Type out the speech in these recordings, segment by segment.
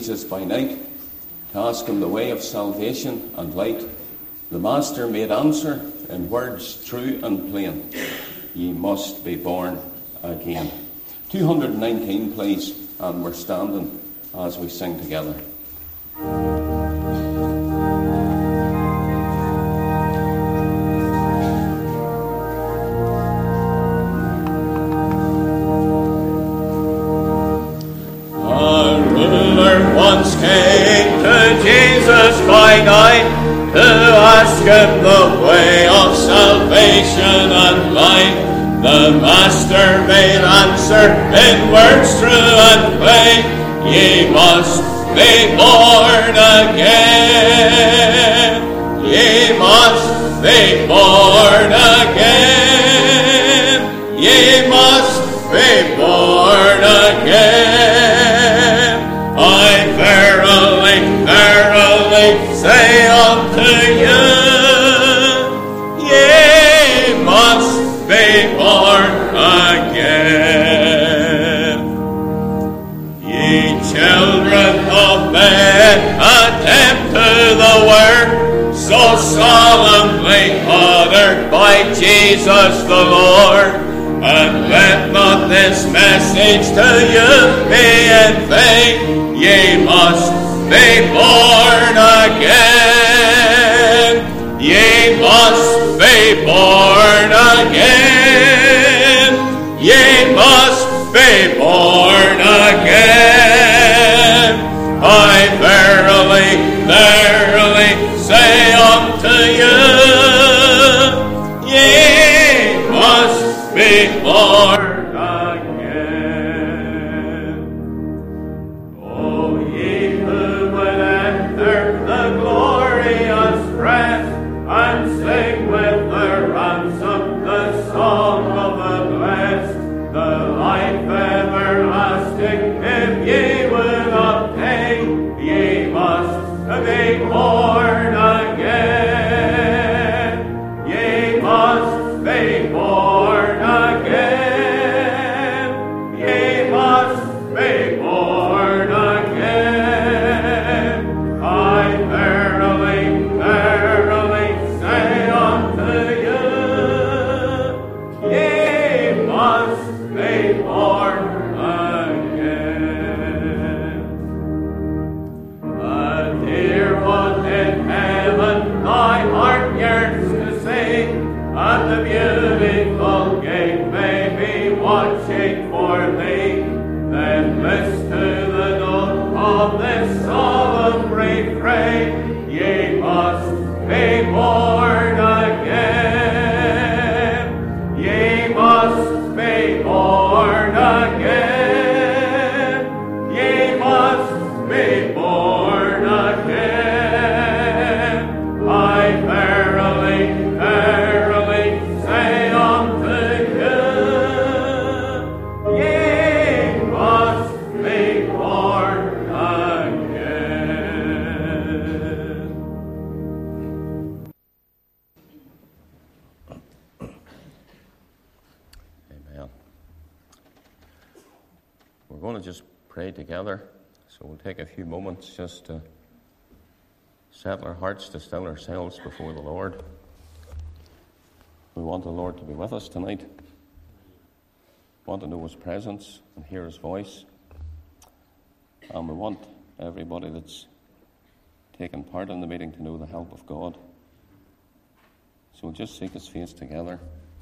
Jesus by night, to ask him the way of salvation and light. The Master made answer in words true and plain: ye must be born again. 219, please, and we're standing as we sing together. Once came to Jesus by night to ask him the way of salvation and light. The Master made answer in words true and plain: ye must be born again. Ye must be born again. Ye must be born again. I verily say unto you, ye must be born again. Ye children of men, attend to the word so solemnly uttered by Jesus the Lord. And let not this message to you be in vain. Ye must be born again. Ye must be born again. Ye must be born again. I verily say unto you, ye must be born again. O ye who would enter the glorious rest and sing with the ransom the song of the blessed, the life everlasting, if ye would obtain, ye must be born again. Ye must be born again. Ye must be born again. I verily say unto you, ye must be born again. A dear one in heaven, thy heart yearns to see, and the beautiful gate may be watching for thee. Then list to the note of this solemn refrain: ye must be born again. Ye must be born again. Ye must be born again. I verily say unto you, ye must be born again. Amen. We're going to just pray together, so we'll take a few moments just to settle our hearts, to still ourselves before the Lord. We want the Lord to be with us tonight. We want to know his presence and hear his voice. And we want everybody that's taken part in the meeting to know the help of God. So we'll just seek his face together.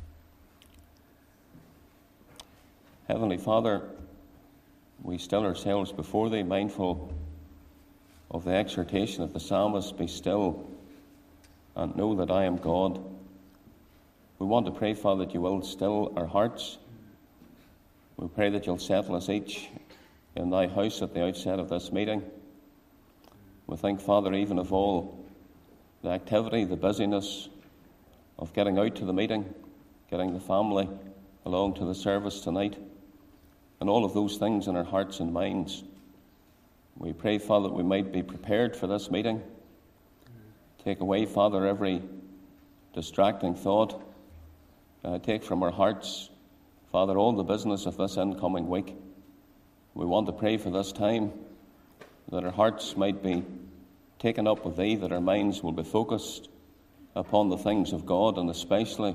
Heavenly Father, we still ourselves before thee, mindful of the exhortation of the psalmist: be still and know that I am God. We want to pray, Father, that you will still our hearts. We pray that you'll settle us each in thy house at the outset of this meeting. We think, Father, even of all the activity, the busyness of getting out to the meeting, getting the family along to the service tonight, and all of those things in our hearts and minds. We pray, Father, that we might be prepared for this meeting. Take away, Father, every distracting thought. Take from our hearts, Father, all the business of this incoming week. We want to pray for this time, that our hearts might be taken up with thee, that our minds will be focused upon the things of God, and especially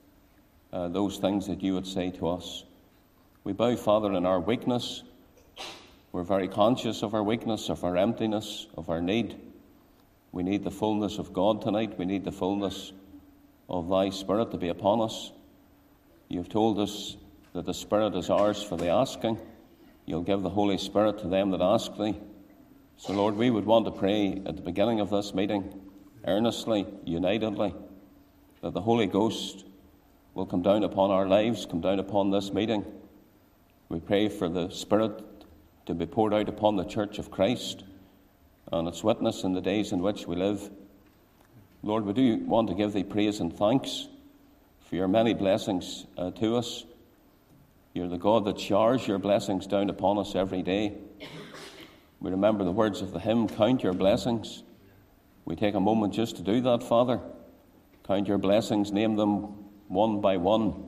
those things that you would say to us. We bow, Father, in our weakness. We're very conscious of our weakness, of our emptiness, of our need. We need the fullness of God tonight. We need the fullness of thy Spirit to be upon us. You've told us that the Spirit is ours for the asking. You'll give the Holy Spirit to them that ask thee. So, Lord, we would want to pray at the beginning of this meeting, earnestly, unitedly, that the Holy Ghost will come down upon our lives, come down upon this meeting. We pray for the Spirit to be poured out upon the Church of Christ and its witness in the days in which we live. Lord, we do want to give thee praise and thanks for your many blessings to us. You're the God that showers your blessings down upon us every day. We remember the words of the hymn, count your blessings. We take a moment just to do that, Father. Count your blessings, name them one by one,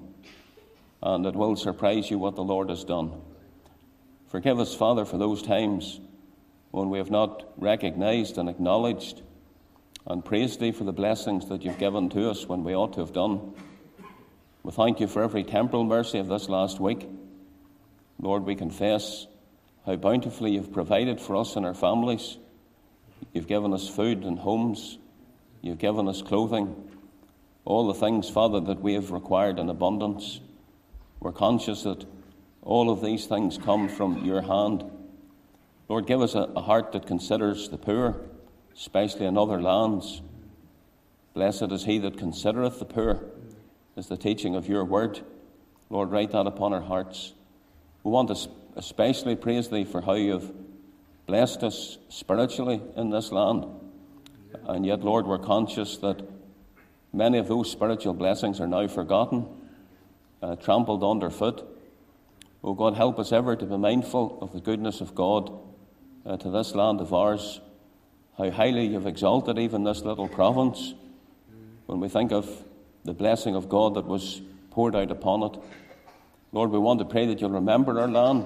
and it will surprise you what the Lord has done. Forgive us, Father, for those times when we have not recognized and acknowledged and praised thee for the blessings that you've given to us when we ought to have done. We thank you for every temporal mercy of this last week. Lord, we confess how bountifully you've provided for us and our families. You've given us food and homes. You've given us clothing. All the things, Father, that we have required in abundance. We're conscious that all of these things come from your hand. Lord, give us a heart that considers the poor, especially in other lands. Blessed is he that considereth the poor, is the teaching of your word. Lord, write that upon our hearts. We want to especially praise thee for how you have blessed us spiritually in this land. And yet, Lord, we're conscious that many of those spiritual blessings are now forgotten, trampled underfoot. Oh God, help us ever to be mindful of the goodness of God to this land of ours, how highly you've exalted even this little province. When we think of the blessing of God that was poured out upon it, Lord, we want to pray that you'll remember our land.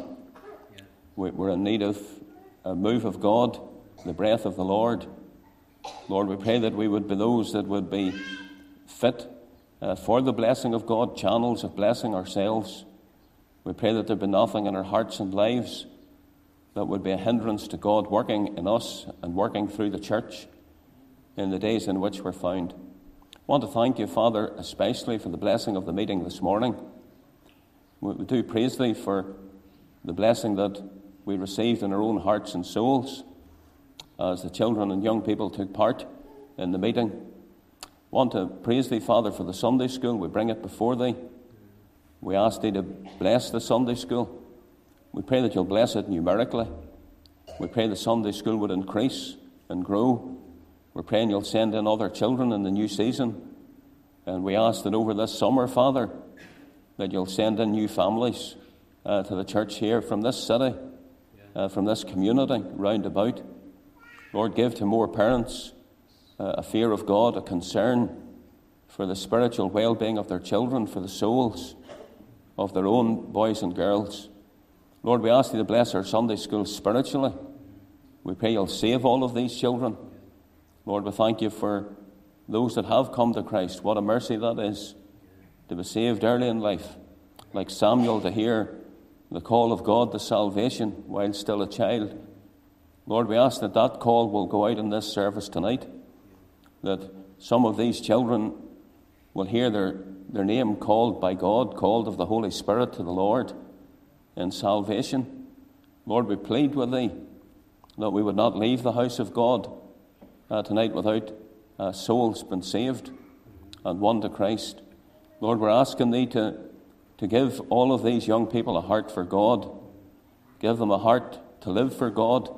We're in need of a move of God, the breath of the Lord. Lord, we pray that we would be those that would be fit for the blessing of God, channels of blessing ourselves. We pray that there be nothing in our hearts and lives that would be a hindrance to God working in us and working through the church in the days in which we're found. I want to thank you, Father, especially for the blessing of the meeting this morning. We do praise thee for the blessing that we received in our own hearts and souls as the children and young people took part in the meeting. I want to praise thee, Father, for the Sunday school. We bring it before thee. We ask thee to bless the Sunday school. We pray that you'll bless it numerically. We pray the Sunday school would increase and grow. We're praying you'll send in other children in the new season. And we ask that over this summer, Father, that you'll send in new families to the church here from this city, from this community round about. Lord, give to more parents a fear of God, a concern for the spiritual well-being of their children, for the souls of their own boys and girls. Lord, we ask thee to bless our Sunday school spiritually. We pray you'll save all of these children. Lord, we thank you for those that have come to Christ. What a mercy that is, to be saved early in life, like Samuel, to hear the call of God to salvation while still a child. Lord, we ask that that call will go out in this service tonight, that some of these children will hear their name called by God, called of the Holy Spirit to the Lord in salvation. Lord, we plead with thee that we would not leave the house of God tonight without souls been saved and won to Christ. Lord, we're asking thee to give all of these young people a heart for God. Give them a heart to live for God.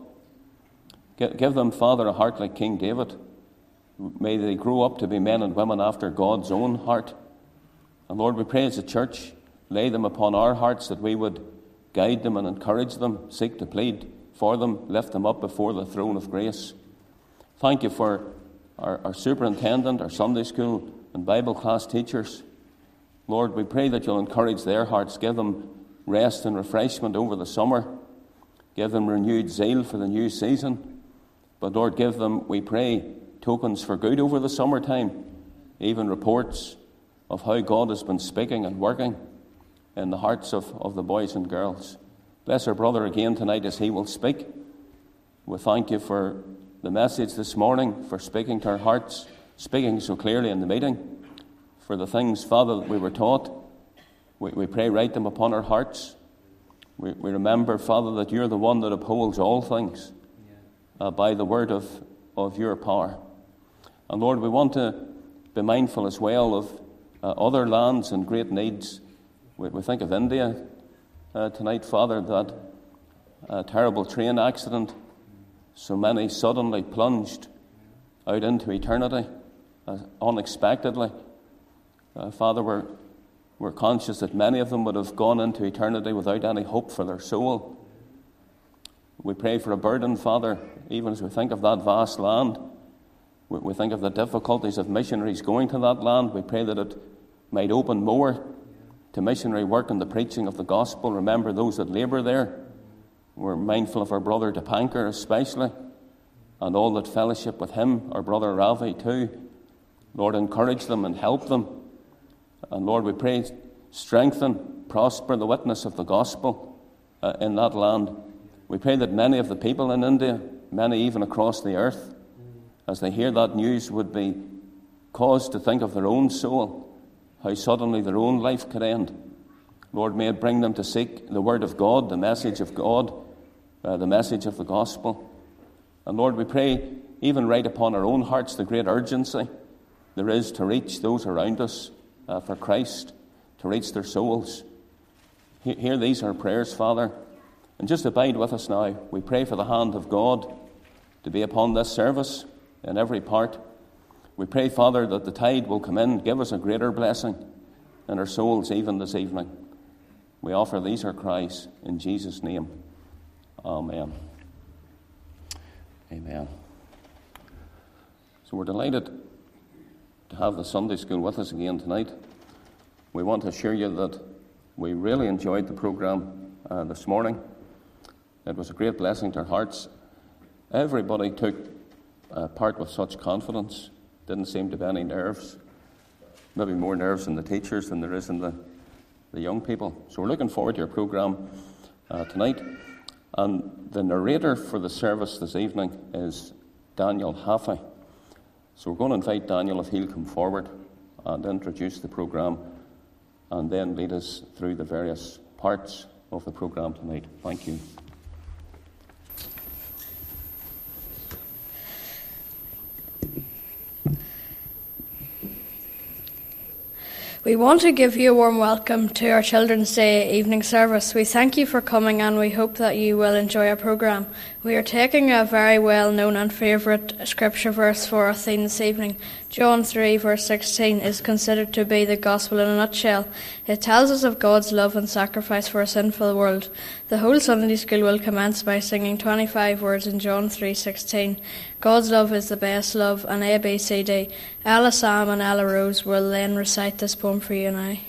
Give them, Father, a heart like King David. May they grow up to be men and women after God's own heart. And Lord, we pray as a church, lay them upon our hearts that we would guide them and encourage them, seek to plead for them, lift them up before the throne of grace. Thank you for our superintendent, our Sunday school and Bible class teachers. Lord, we pray that you'll encourage their hearts, give them rest and refreshment over the summer. Give them renewed zeal for the new season. But Lord, give them, we pray, tokens for good over the summertime, even reports of how God has been speaking and working in the hearts of the boys and girls. Bless our brother again tonight as he will speak. We thank you for the message this morning, for speaking to our hearts, speaking so clearly in the meeting, for the things, Father, that we were taught. We pray, write them upon our hearts. We remember, Father, that you're the one that upholds all things by the word of your power. And Lord, we want to be mindful as well of other lands and great needs. We think of India tonight, Father, that terrible train accident, so many suddenly plunged out into eternity unexpectedly. Father, we're conscious that many of them would have gone into eternity without any hope for their soul. We pray for a burden, Father, even as we think of that vast land. We think of the difficulties of missionaries going to that land. We pray that it might open more to missionary work and the preaching of the gospel. Remember those that labour there. We're mindful of our brother Dipankar especially, and all that fellowship with him, our brother Ravi too. Lord, encourage them and help them. And Lord, we pray, strengthen, prosper the witness of the gospel in that land. We pray that many of the people in India, many even across the earth, as they hear that news, would be caused to think of their own soul, how suddenly their own life could end. Lord, may it bring them to seek the word of God, the message of God, the message of the gospel. And Lord, we pray, even right upon our own hearts, the great urgency there is to reach those around us for Christ, to reach their souls. Hear these our prayers, Father, and just abide with us now. We pray for the hand of God to be upon this service in every part. We pray, Father, that the tide will come in, give us a greater blessing in our souls even this evening. We offer these our cries in Jesus' name. Amen. Amen. So we're delighted to have the Sunday school with us again tonight. We want to assure you that we really enjoyed the program this morning. It was a great blessing to our hearts. Everybody took part with such confidence. Didn't seem to be any nerves. Maybe more nerves in the teachers than there is in the young people. So we're looking forward to your program tonight. And the narrator for the service this evening is Daniel Haffey. So we're going to invite Daniel, if he'll come forward and introduce the program and then lead us through the various parts of the program tonight. Thank you. We want to give you a warm welcome to our Children's Day evening service. We thank you for coming and we hope that you will enjoy our programme. We are taking a very well-known and favourite scripture verse for our theme this evening. John 3 verse 16 is considered to be the gospel in a nutshell. It tells us of God's love and sacrifice for a sinful world. The whole Sunday school will commence by singing 25 words in John 3:16. God's love is the best love, and A, B, C, D. Ella Sam and Ella Rose will then recite this poem for you and I.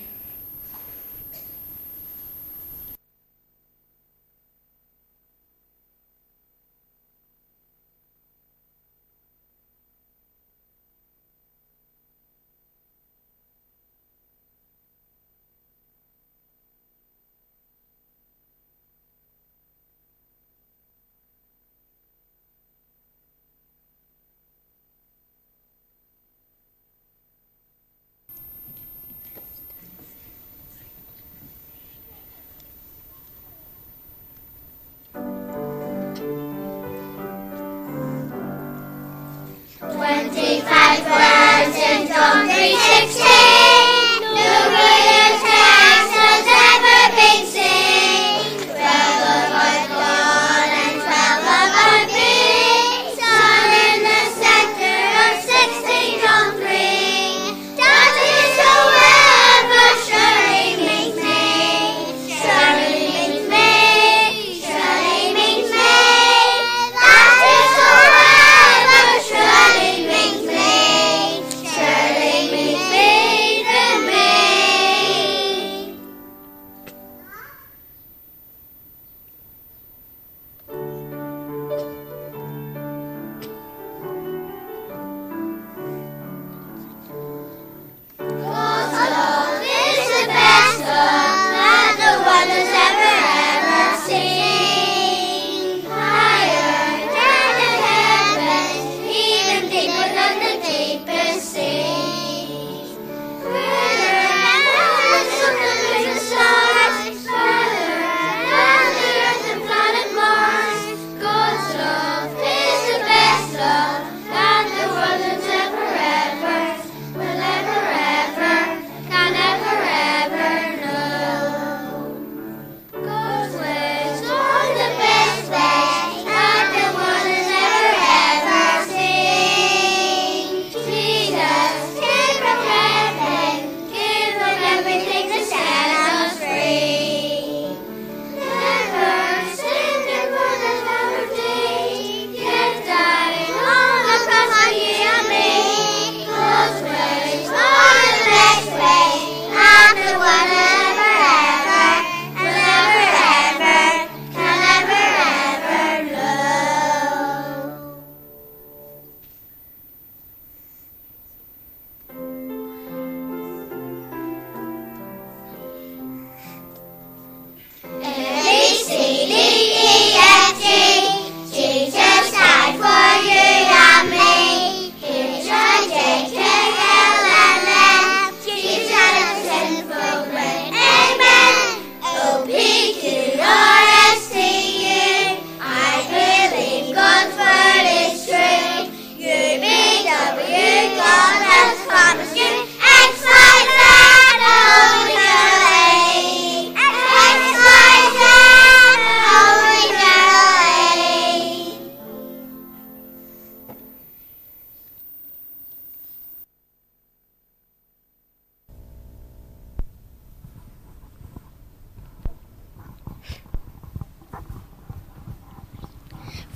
Surely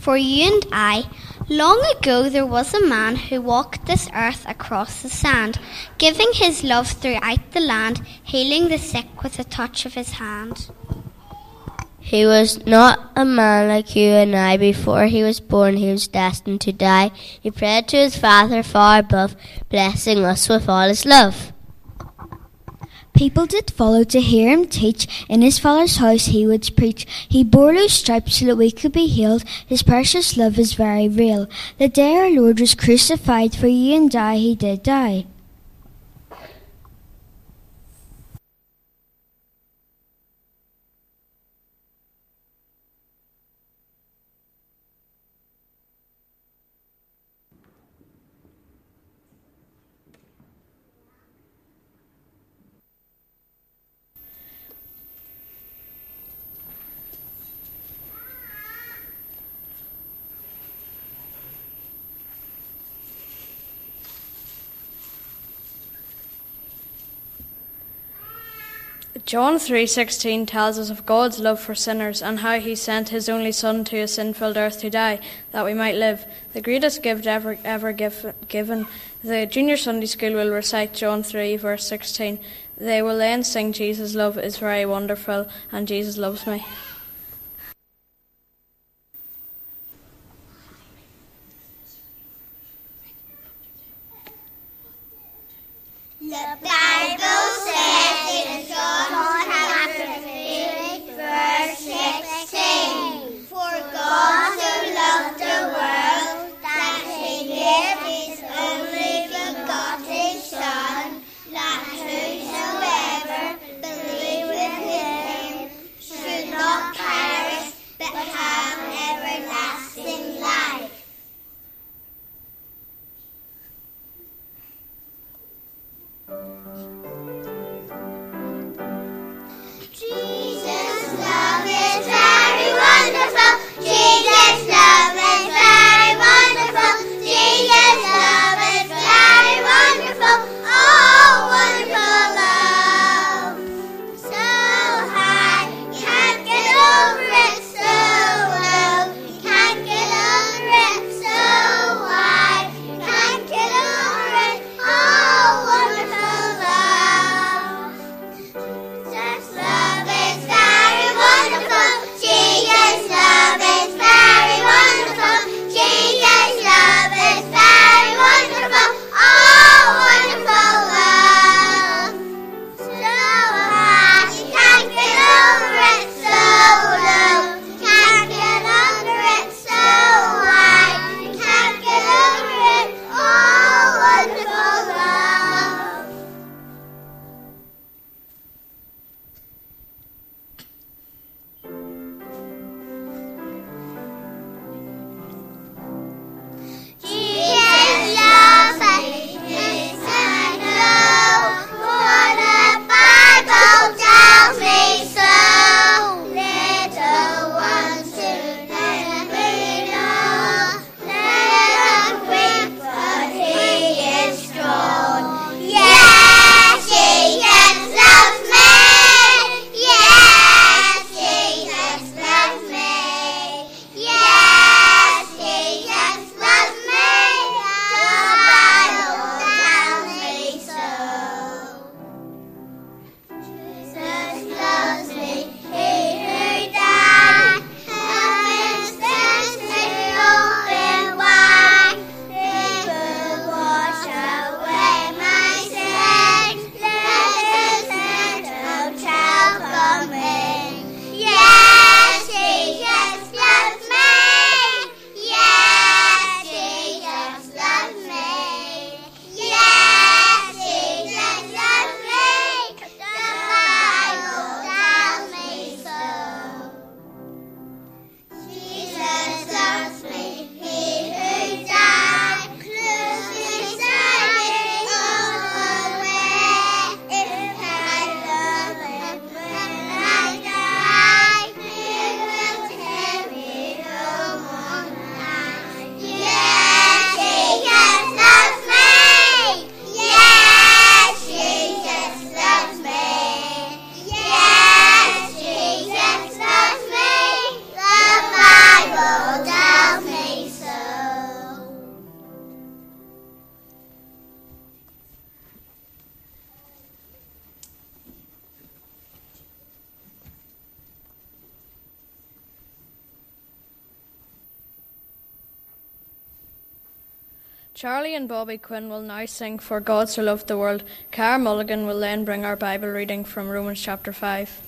for you and I. Long ago there was a man who walked this earth across the sand, giving his love throughout the land, healing the sick with a touch of his hand. He was not a man like you and I. Before he was born, he was destined to die. He prayed to his Father far above, blessing us with all his love. People did follow to hear him teach. In his Father's house he would preach. He bore those stripes so that we could be healed. His precious love is very real. The day our Lord was crucified, for you and I he did die. John 3:16 tells us of God's love for sinners and how he sent his only Son to a sin-filled earth to die, that we might live. The greatest gift ever given. The junior Sunday school will recite John 3 verse 16. They will then sing Jesus' love is very wonderful and Jesus loves me. The Bible says in John chapter 3, verse 16, For God so loved the world that he gave his only begotten Son, that whosoever believeth in him should not Charlie and Bobby Quinn will now sing For God So Loved the World. Cara Mulligan will then bring our Bible reading from Romans chapter 5.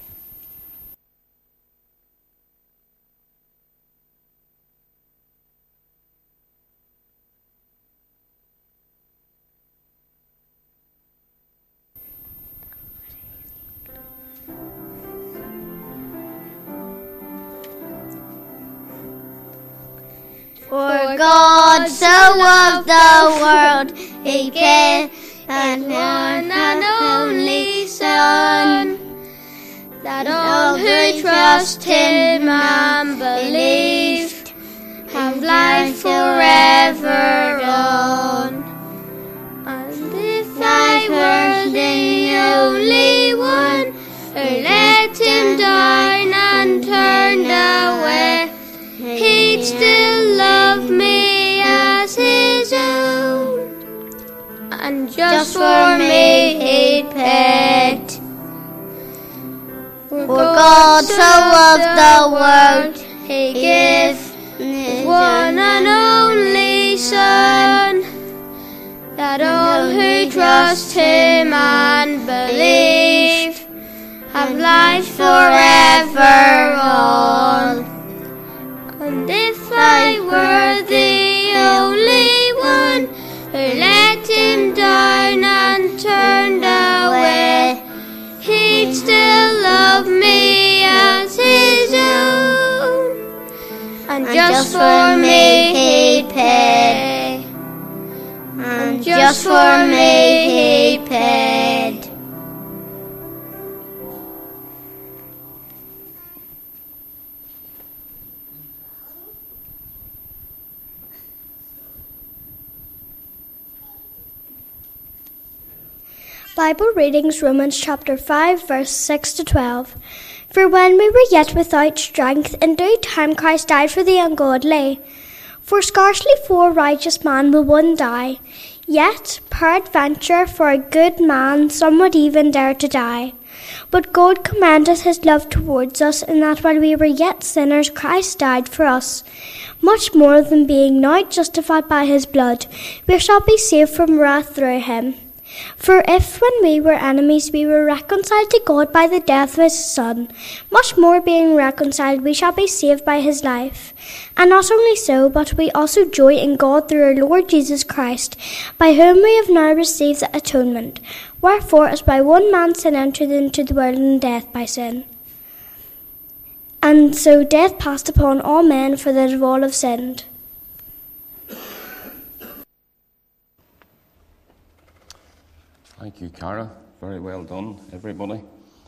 For God so loved the world, He gave and one and only Son, that all who trust Him and believe have life forever on. And if I were the only one who let Him down and turned away, He'd still love me as His own, and just for me He'd paid. For God so loved the world, He gave His one and only Son, that all who trust Him and believe have life forever on. And if I were the only one who let Him down and turned away, He'd still love me as His own, and just for me He'd pay, and just for me He paid. Bible readings, Romans chapter 5, verse 6 to 12. For when we were yet without strength, in due time Christ died for the ungodly. For scarcely for a righteous man will one die, yet peradventure for a good man some would even dare to die. But God commendeth His love towards us, in that while we were yet sinners Christ died for us. Much more than being now justified by His blood, we shall be saved from wrath through Him. For if when we were enemies we were reconciled to God by the death of His Son, much more being reconciled we shall be saved by His life. And not only so, but we also joy in God through our Lord Jesus Christ, by whom we have now received the atonement. Wherefore, as by one man sin entered into the world, and death by sin, and so death passed upon all men, for that all have sinned. Thank you, Cara. Very well done, everybody.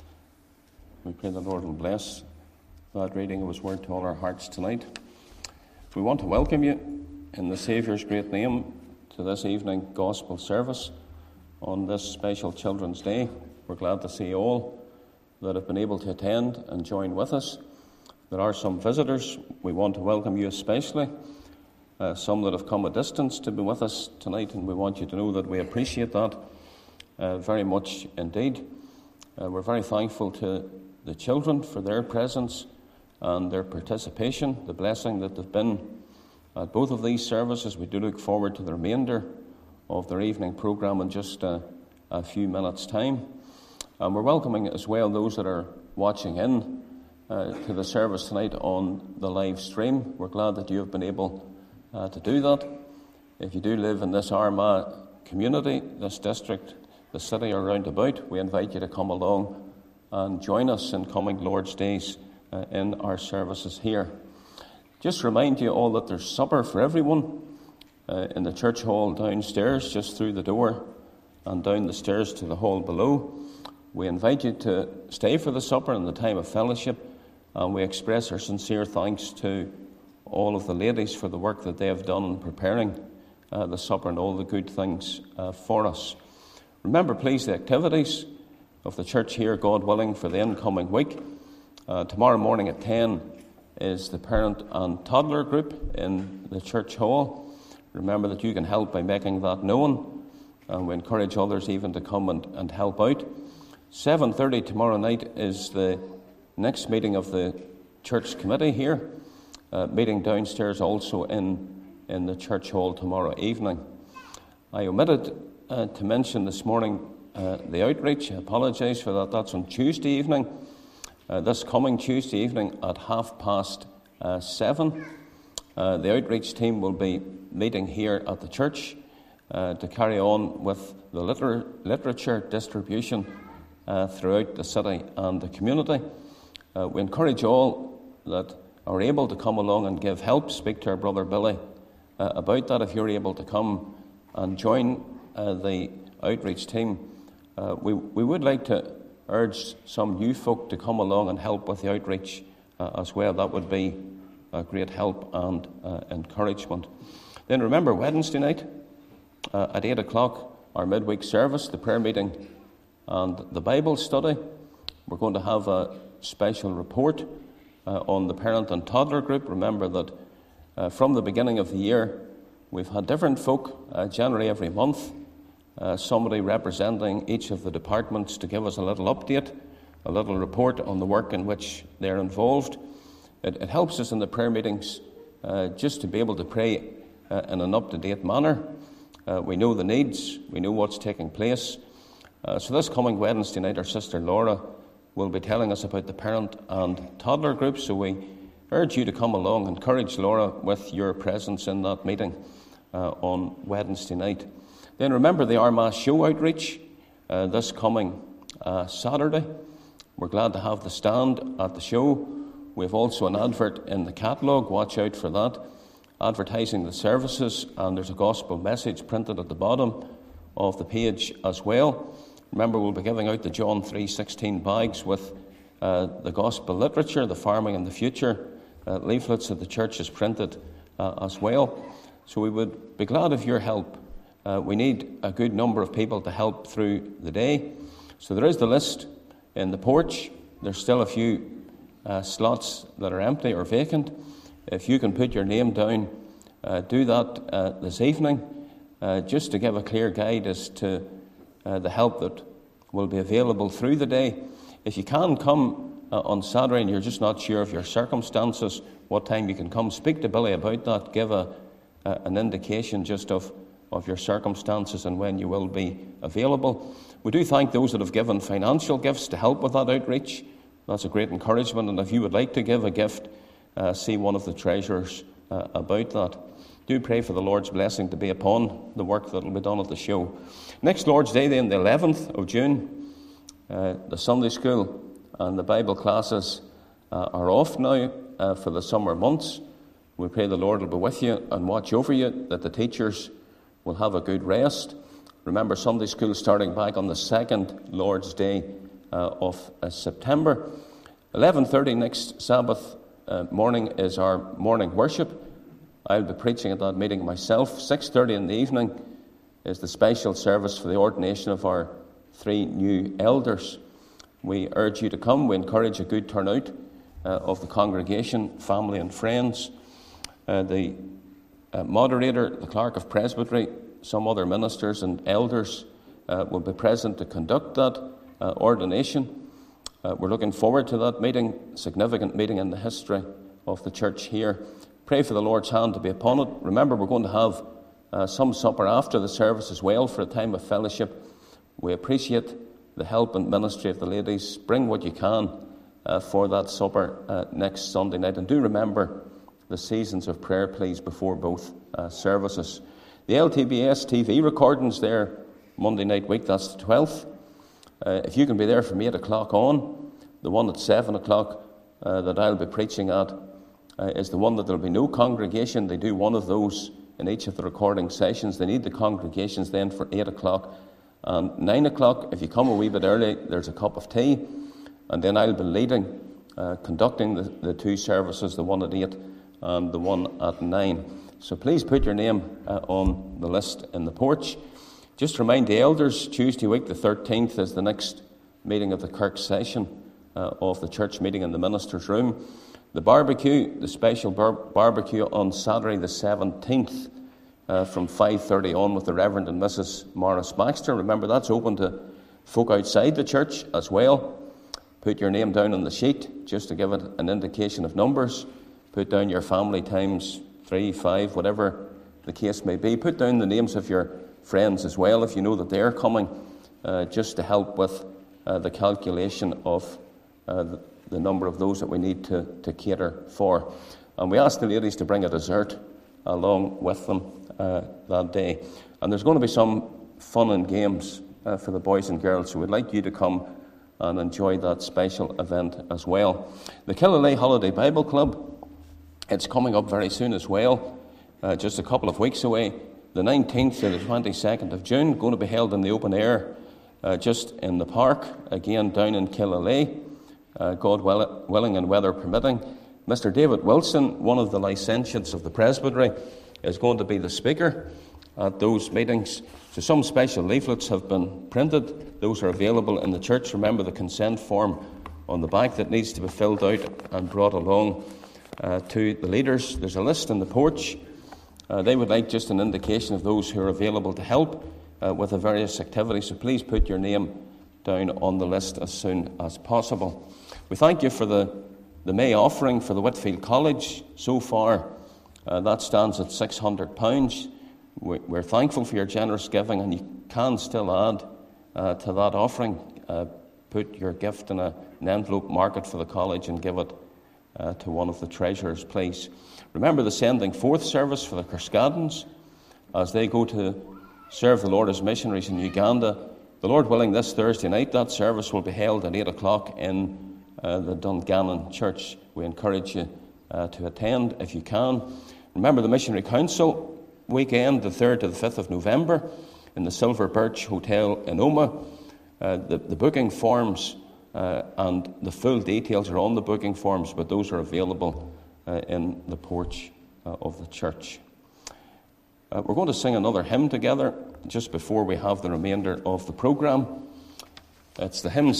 We pray the Lord will bless that reading of His word to all our hearts tonight. We want to welcome you in the Saviour's great name to this evening gospel service on this special Children's Day. We're glad to see all that have been able to attend and join with us. There are some visitors. We want to welcome you especially. Some that have come a distance to be with us tonight, and we want you to know that we appreciate that very much indeed. We're very thankful to the children for their presence and their participation, the blessing that they've been at both of these services. We do look forward to the remainder of their evening programme in just a few minutes' time. And we're welcoming as well those that are watching in to the service tonight on the live stream. We're glad that you have been able to do that. If you do live in this Armagh community, this district, the city or round about, we invite you to come along and join us in coming Lord's Days in our services here. Just remind you all that there's supper for everyone in the church hall downstairs, just through the door and down the stairs to the hall below. We invite you to stay for the supper and the time of fellowship, and we express our sincere thanks to all of the ladies for the work that they have done in preparing the supper and all the good things for us. Remember, please, the activities of the church here, God willing, for the incoming week. Tomorrow morning at 10 is the parent and toddler group in the church hall. Remember that you can help by making that known, and we encourage others even to come and help out. 7:30 tomorrow night is the next meeting of the church committee here, meeting downstairs also in the church hall tomorrow evening. I omitted to mention this morning the outreach. I apologise for that. That's on Tuesday evening, this coming Tuesday evening at 7:30. The outreach team will be meeting here at the church to carry on with the literature distribution throughout the city and the community. We encourage all that are able to come along and give help. Speak to our brother Billy about that if you're able to come and join the outreach team. We would like to urge some new folk to come along and help with the outreach as well. That would be a great help and encouragement. Then remember, Wednesday night at 8 o'clock, our midweek service, the prayer meeting and the Bible study. We're going to have a special report on the parent and toddler group. Remember that from the beginning of the year, we've had different folk, generally every month, somebody representing each of the departments to give us a little update, a little report on the work in which they're involved. It helps us in the prayer meetings just to be able to pray in an up-to-date manner. We know the needs, we know what's taking place. So this coming Wednesday night, our sister Laura will be telling us about the parent and toddler group. So we urge you to come along, encourage Laura with your presence in that meeting on Wednesday night. Then remember the Armagh Show outreach this coming Saturday. We're glad to have the stand at the show. We have also an advert in the catalogue. Watch out for that. Advertising the services, and there's a gospel message printed at the bottom of the page as well. Remember, we'll be giving out the John 3:16 bags with the gospel literature, the Farming in the Future leaflets that the church has printed as well. So we would be glad of your help. We need a good number of people to help through the day. So there is the list in the porch. There's still a few slots that are empty or vacant. If you can put your name down, do that this evening, just to give a clear guide as to the help that will be available through the day. If you can come on Saturday and you're just not sure of your circumstances, what time you can come, speak to Billy about that. Give an indication just of your circumstances and when you will be available. We do thank those that have given financial gifts to help with that outreach. That's a great encouragement, and if you would like to give a gift, see one of the treasurers about that. Do pray for the Lord's blessing to be upon the work that will be done at the show. Next Lord's Day, then, the 11th of June, the Sunday school and the Bible classes are off now for the summer months. We pray the Lord will be with you and watch over you, that the teachers will have a good rest. Remember, Sunday school starting back on the 2nd Lord's Day of September. 11:30 next Sabbath morning is our morning worship. I'll be preaching at that meeting myself. 6:30 in the evening is the special service for the ordination of our 3 new elders. We urge you to come. We encourage a good turnout of the congregation, family and friends. The moderator, the clerk of presbytery, some other ministers and elders will be present to conduct that ordination. We're looking forward to that meeting, significant meeting in the history of the church here. Pray for the Lord's hand to be upon it. Remember, we're going to have some supper after the service as well for a time of fellowship. We appreciate the help and ministry of the ladies. Bring what you can for that supper next Sunday night. And do remember the seasons of prayer, please, before both services. The LTBS TV recordings there Monday night week, that's the 12th. If you can be there from 8 o'clock on, the one at 7 o'clock that I'll be preaching at is the one that there'll be no congregation. They do one of those in each of the recording sessions. They need the congregations then for 8 o'clock. And 9 o'clock, if you come a wee bit early, there's a cup of tea. And then I'll be leading, conducting the 2 services, the one at 8 and the one at 9. So please put your name on the list in the porch. Just remind the elders, Tuesday week, the 13th, is the next meeting of the Kirk session of the church meeting in the minister's room. The barbecue, the special barbecue on Saturday the 17th from 5:30 on with the Reverend and Mrs. Morris Baxter. Remember, that's open to folk outside the church as well. Put your name down on the sheet just to give it an indication of numbers. Put down your family times 3, 5, whatever the case may be. Put down the names of your friends as well, if you know that they're coming, just to help with the calculation of the number of those that we need to cater for. And we asked the ladies to bring a dessert along with them that day. And there's going to be some fun and games for the boys and girls, so we'd like you to come and enjoy that special event as well. The Killalay Holiday Bible Club, it's coming up very soon as well, just a couple of weeks away. The 19th to the 22nd of June, going to be held in the open air, just in the park, again down in Killalay, God willing and weather permitting. Mr. David Wilson, one of the licentiates of the presbytery, is going to be the speaker at those meetings. So some special leaflets have been printed. Those are available in the church. Remember the consent form on the back that needs to be filled out and brought along to the leaders. There's a list in the porch. They would like just an indication of those who are available to help with the various activities. So please put your name down on the list as soon as possible. We thank you for the May offering for the Whitfield College. So far, that stands at £600. We're thankful for your generous giving, and you can still add to that offering. Put your gift in an envelope, mark it for the college, and give it to one of the treasurers, please. Remember the sending forth service for the Kerskadens as they go to serve the Lord as missionaries in Uganda. The Lord willing, this Thursday night, that service will be held at 8 o'clock in the Dungannon Church. We encourage you to attend if you can. Remember the Missionary Council weekend, the 3rd to the 5th of November, in the Silver Birch Hotel in Omagh. The booking forms and the full details are on the booking forms, but those are available in the porch of the church. We're going to sing another hymn together just before we have the remainder of the programme. It's the hymn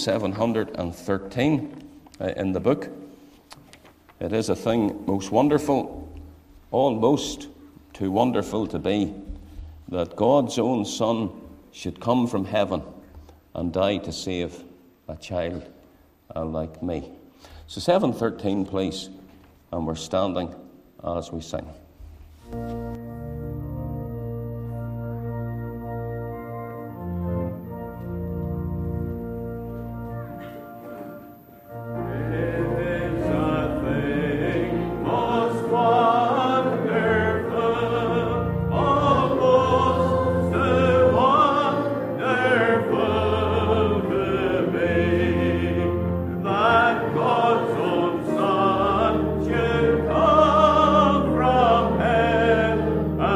713 in the book. It is a thing most wonderful, almost too wonderful to be, that God's own Son should come from heaven and die to save a child like me. So 713, please, and we're standing as we sing. God's own Son should come from heaven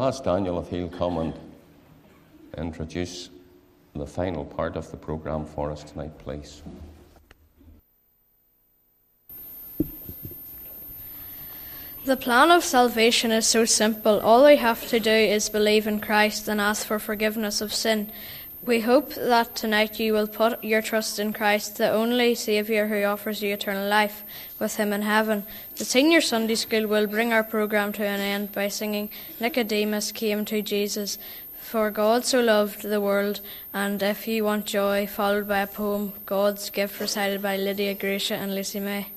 ask Daniel if he'll come and introduce the final part of the programme for us tonight, please. The plan of salvation is so simple. All we have to do is believe in Christ and ask for forgiveness of sin. We hope that tonight you will put your trust in Christ, the only Saviour who offers you eternal life with Him in heaven. The Senior Sunday School will bring our programme to an end by singing Nicodemus Came to Jesus, For God So Loved the World, and If You Want Joy, followed by a poem, God's Gift, recited by Lydia Gracia and Lucy May.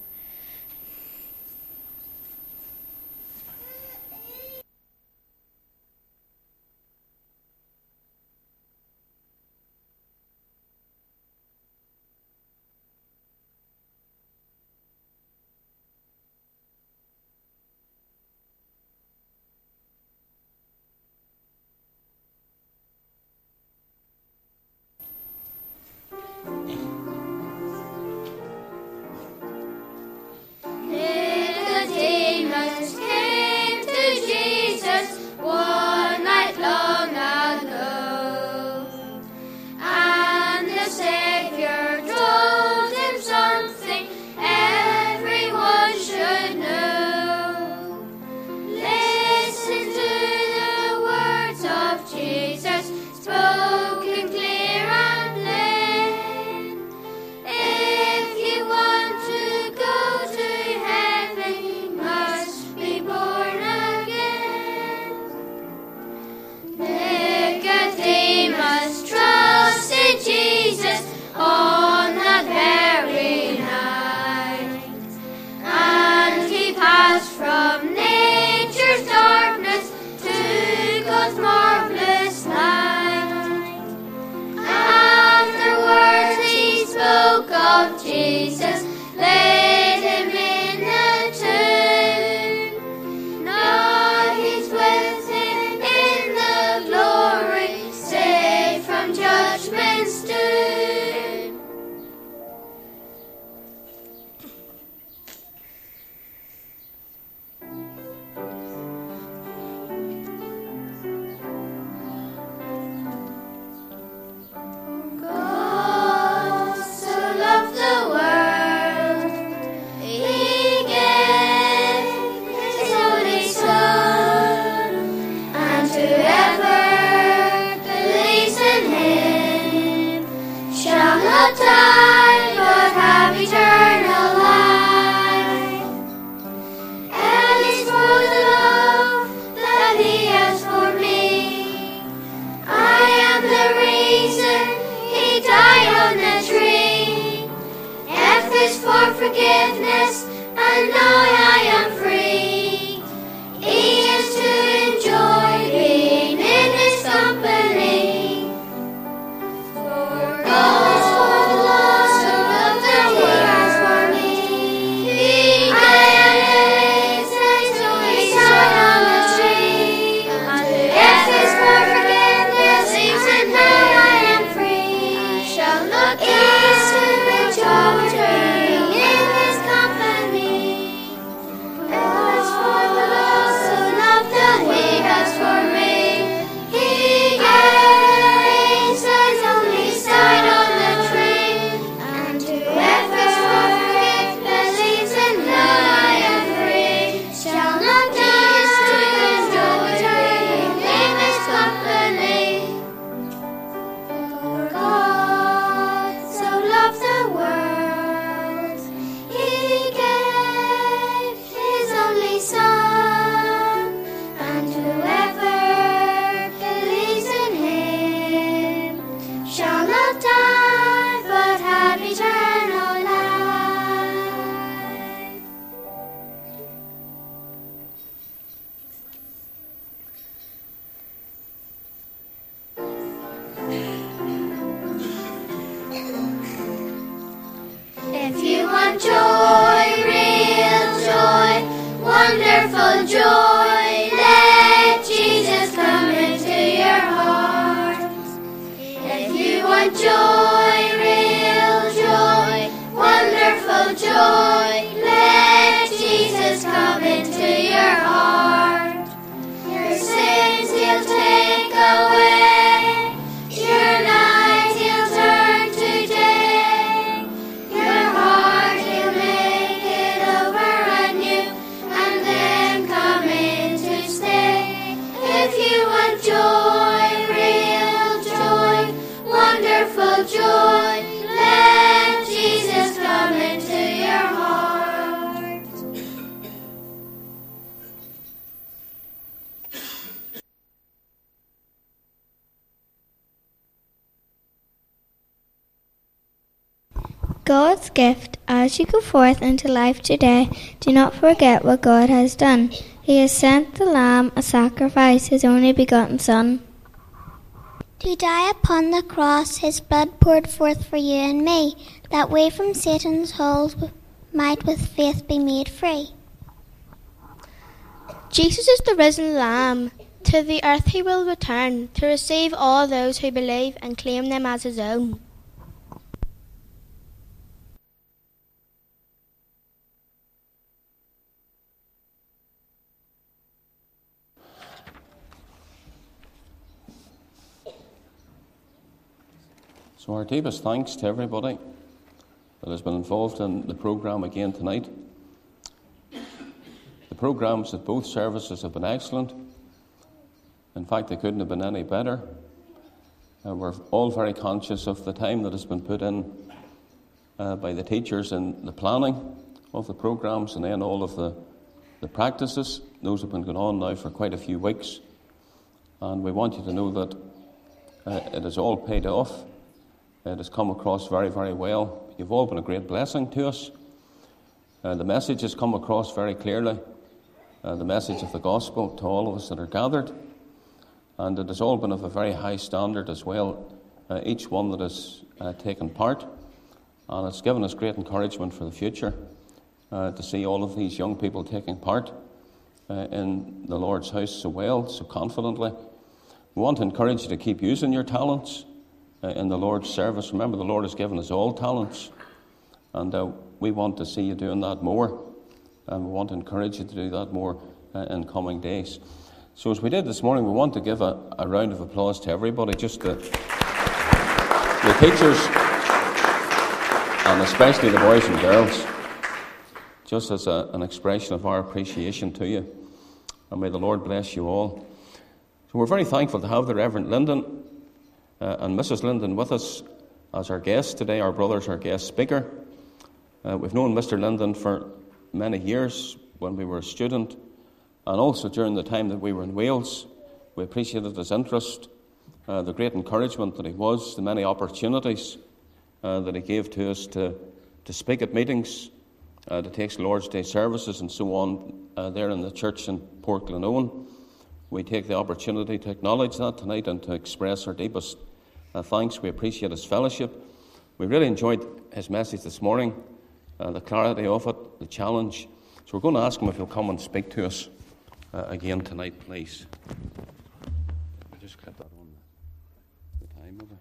Nicodemus came to Jesus one night long ago, and the Saviour told him something everyone should know. Listen to the words of Jesus, spoken clear and plain. If you want to go to heaven, you must be born again. Nicodemus trusted Jesus on that very night, and he passed from nature's darkness to God's marvelous light. And the words he spoke of Jesus laid him in the tomb. Now he's with him in the glory, safe from judgment's doom. God so loved the world, He gave His only Son, and whoever believes in Him shall not die but have eternal life. And it's for the love that He has for me. I am the reason He died on the tree. F is for forgiveness, and now I am free. E is to enjoy being in His company. For God is for the lost who love that He has for me. He gave His only Son on the tree. And F is for forgiveness, and now I am free. Shall not E is to enjoy being in His company. For God is for the lost who love that He has for me. He gave His only Son on the tree, and whoever is for forgiveness believes in now I am free. Shall not die to enjoy being in His company. For God so loved the world, He gave His only Son, and whoever believes in Him shall not die but have eternal life. If you want joy, real joy, wonderful joy, let Jesus come into your heart. If you want joy, real joy, wonderful joy, let Jesus come into your heart. Your sins He God's gift. As you go forth into life today, do not forget what God has done. He has sent the Lamb, a sacrifice, His only begotten Son, To die upon the cross, His blood poured forth for you and me, that we from Satan's hold might with faith be made free. Jesus is the risen Lamb. To the earth He will return, to receive all those who believe and claim them as His own. So our deepest thanks to everybody that has been involved in the programme again tonight. The programmes at both services have been excellent. In fact, they couldn't have been any better. We're all very conscious of the time that has been put in by the teachers in the planning of the programmes and then all of the practices. Those have been going on now for quite a few weeks. And we want you to know that it has all paid off. It has come across very, very well. You've all been a great blessing to us. The message has come across very clearly. The message of the gospel to all of us that are gathered. And it has all been of a very high standard as well, each one that has taken part. And it's given us great encouragement for the future to see all of these young people taking part in the Lord's house so well, so confidently. We want to encourage you to keep using your talents in the Lord's service. Remember, the Lord has given us all talents, and we want to see you doing that more, and we want to encourage you to do that more in coming days. So as we did this morning, we want to give a round of applause to everybody, just the teachers, and especially the boys and girls, just as an expression of our appreciation to you. And may the Lord bless you all. So we're very thankful to have the Reverend Linden and Mrs. Linden with us as our guests today. Our brother's our guest speaker. We've known Mr. Linden for many years when we were a student, and also during the time that we were in Wales. We appreciated his interest, the great encouragement that he was, the many opportunities that he gave to us to speak at meetings, to take Lord's Day services and so on there in the church in Port Glenone. We take the opportunity to acknowledge that tonight and to express our deepest thanks. We appreciate his fellowship. We really enjoyed his message this morning, the clarity of it, the challenge. So we're going to ask him if he'll come and speak to us again tonight, please. I just clip that on the time of it.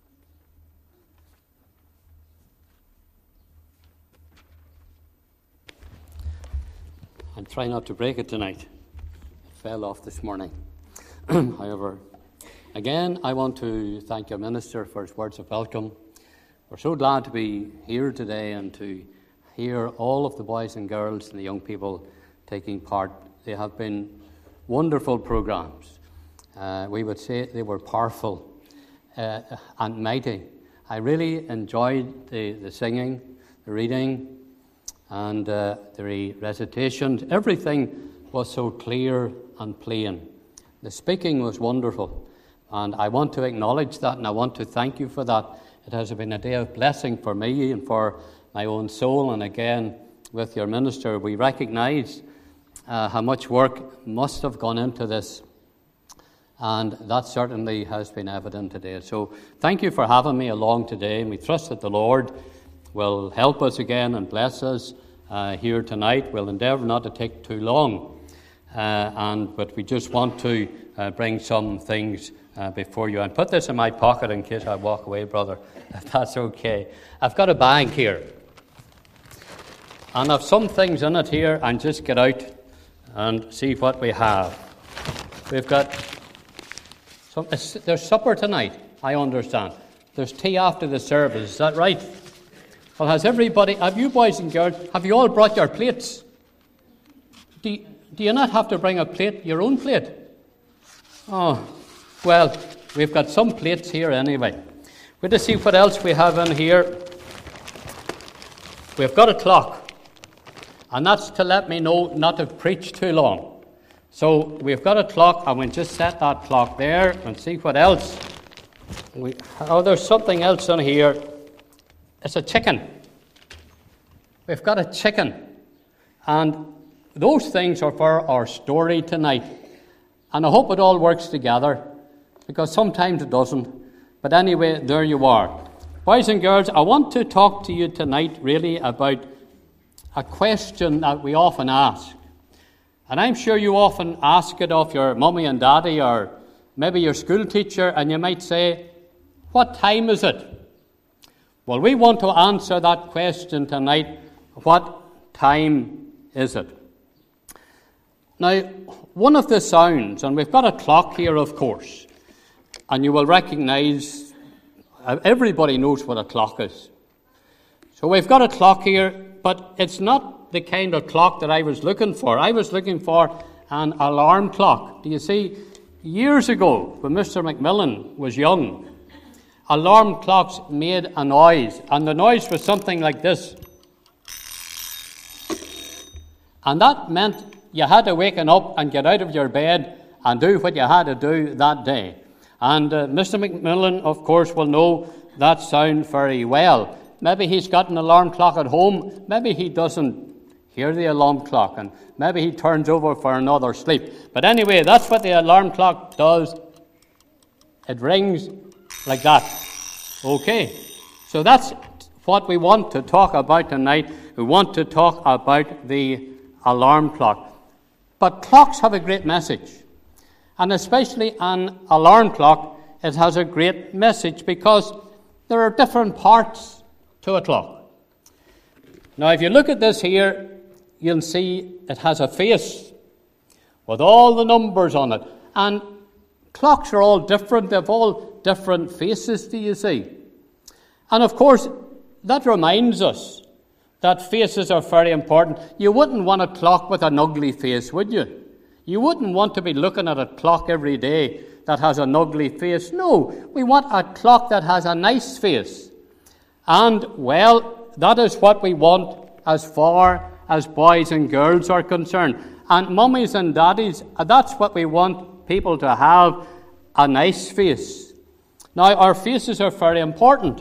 I'm trying not to break it tonight. It fell off this morning. However, again, I want to thank your minister for his words of welcome. We're so glad to be here today and to hear all of the boys and girls and the young people taking part. They have been wonderful programs. We would say they were powerful and mighty. I really enjoyed the singing, the reading, and the recitations. Everything was so clear and plain. The speaking was wonderful, and I want to acknowledge that, and I want to thank you for that. It has been a day of blessing for me and for my own soul, and again, with your minister, we recognise how much work must have gone into this, and that certainly has been evident today. So thank you for having me along today, and we trust that the Lord will help us again and bless us here tonight. We'll endeavour not to take too long, but we just want to bring some things before you. And put this in my pocket in case I walk away, brother, if that's okay. I've got a bag here, and I've some things in it here, and just get out and see what we have. We've got some. There's supper tonight, I understand. There's tea after the service, is that right? Well, has everybody, have you boys and girls, have you all brought your plates? Do you not have to bring a plate, your own plate? Oh, well, we've got some plates here anyway. We're to see what else we have in here. We've got a clock, and that's to let me know not to preach too long. So we've got a clock, and we'll just set that clock there and see what else. There's something else in here. It's a chicken. we've got a chicken. And those things are for our story tonight. And I hope it all works together, because sometimes it doesn't. But anyway, there you are. Boys and girls, I want to talk to you tonight really about a question that we often ask. And I'm sure you often ask it of your mummy and daddy, or maybe your school teacher, and you might say, what time is it? Well, we want to answer that question tonight. What time is it? Now, one of the sounds, and we've got a clock here, of course, and you will recognize, everybody knows what a clock is. So we've got a clock here, but it's not the kind of clock that I was looking for. I was looking for an alarm clock. Do you see, years ago, when Mr. Macmillan was young, alarm clocks made a noise, and the noise was something like this. And that meant you had to waken up and get out of your bed and do what you had to do that day. And Mr. Macmillan, of course, will know that sound very well. Maybe he's got an alarm clock at home. Maybe he doesn't hear the alarm clock, and maybe he turns over for another sleep. But anyway, that's what the alarm clock does. It rings like that. Okay, so that's what we want to talk about tonight. We want to talk about the alarm clock. But clocks have a great message. And especially an alarm clock, it has a great message because there are different parts to a clock. Now, if you look at this here, you'll see it has a face with all the numbers on it. And clocks are all different. They've all different faces, do you see? And of course, that reminds us that faces are very important. You wouldn't want a clock with an ugly face, would you? You wouldn't want to be looking at a clock every day that has an ugly face. No, we want a clock that has a nice face. And, well, that is what we want as far as boys and girls are concerned. And mummies and daddies, that's what we want people to have, a nice face. Now, our faces are very important.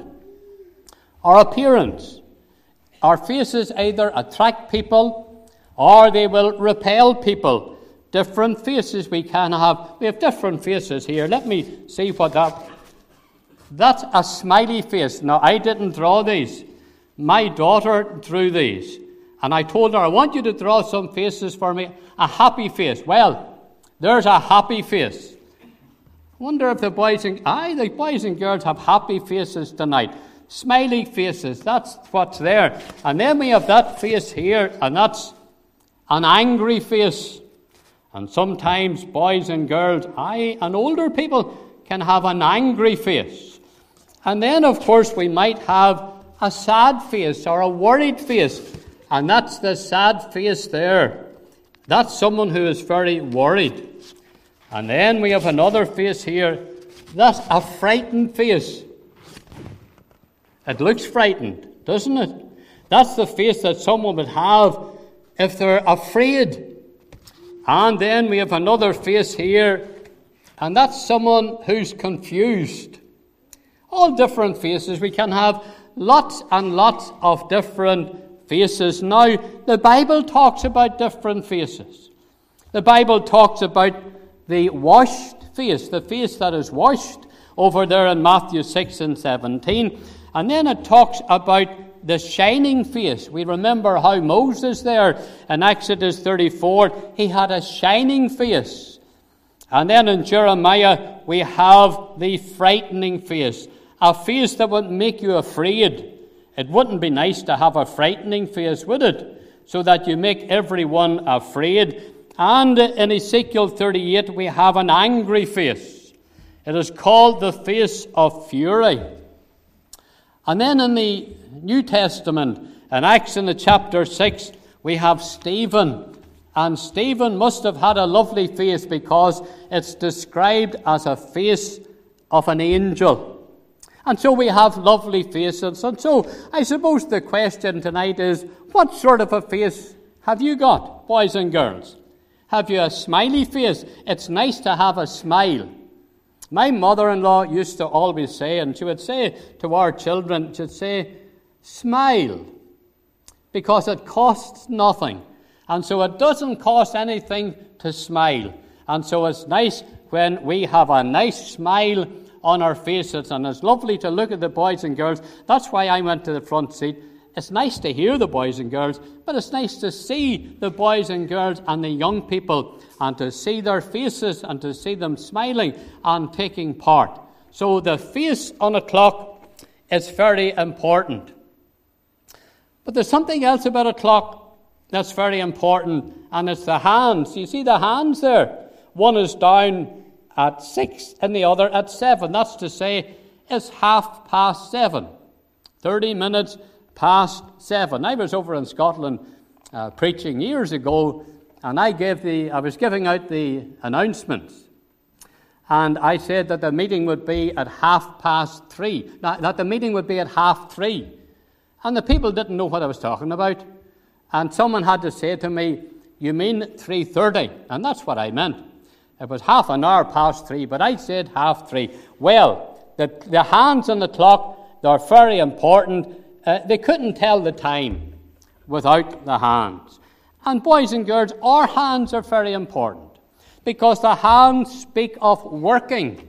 Our appearance. Our faces either attract people or they will repel people. Different faces we can have. We have different faces here. Let me see what that's a smiley face. Now, I didn't draw these. My daughter drew these. And I told her, I want you to draw some faces for me. A happy face. Well, there's a happy face. I wonder if the boys and girls have happy faces tonight. Smiley faces, that's what's there. And then we have that face here, and that's an angry face. And sometimes boys and girls, and older people can have an angry face. And then, of course, we might have a sad face or a worried face. And that's the sad face there. That's someone who is very worried. And then we have another face here. That's a frightened face. It looks frightened, doesn't it? That's the face that someone would have if they're afraid. And then we have another face here, and that's someone who's confused. All different faces. We can have lots and lots of different faces. Now, the Bible talks about different faces. The Bible talks about the washed face, the face that is washed, over there in Matthew 6 and 17. And then it talks about the shining face. We remember how Moses there in Exodus 34, he had a shining face. And then in Jeremiah, we have the frightening face. A face that would make you afraid. It wouldn't be nice to have a frightening face, would it? So that you make everyone afraid. And in Ezekiel 38, we have an angry face. It is called the face of fury. And then in the New Testament, in Acts in the chapter 6, we have Stephen. And Stephen must have had a lovely face because it's described as a face of an angel. And so we have lovely faces. And so I suppose the question tonight is, what sort of a face have you got, boys and girls? Have you a smiley face? It's nice to have a smile. My mother-in-law used to always say, and she would say to our children, she'd say, smile. because it costs nothing. And so it doesn't cost anything to smile. And so it's nice when we have a nice smile on our faces, and it's lovely to look at the boys and girls. That's why I went to the front seat. It's nice to hear the boys and girls, but it's nice to see the boys and girls and the young people, and to see their faces and to see them smiling and taking part. So the face on a clock is very important. But there's something else about a clock that's very important, and it's the hands. You see the hands there? One is down at 6 and the other at 7. That's to say, it's 7:30. 30 minutes past 7. I was over in Scotland preaching years ago, and I was giving out the announcements. And I said that the meeting would be at 3:30. That the meeting would be at 3:30. And the people didn't know what I was talking about. And someone had to say to me, "You mean 3:30?" And that's what I meant. It was half an hour past 3, but I said 3:30. Well, the hands on the clock, they're very important. They couldn't tell the time without the hands. And boys and girls, our hands are very important, because the hands speak of working.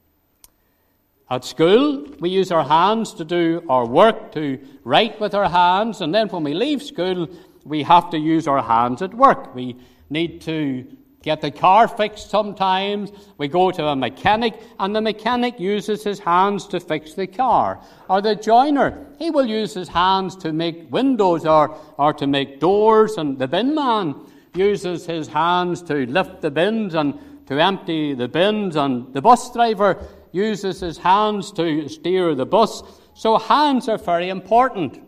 At school, we use our hands to do our work, to write with our hands, and then when we leave school, we have to use our hands at work. We need to get the car fixed sometimes. We go to a mechanic, and the mechanic uses his hands to fix the car. Or the joiner, he will use his hands to make windows or to make doors, and the bin man uses his hands to lift the bins and to empty the bins, and the bus driver uses his hands to steer the bus. So hands are very important.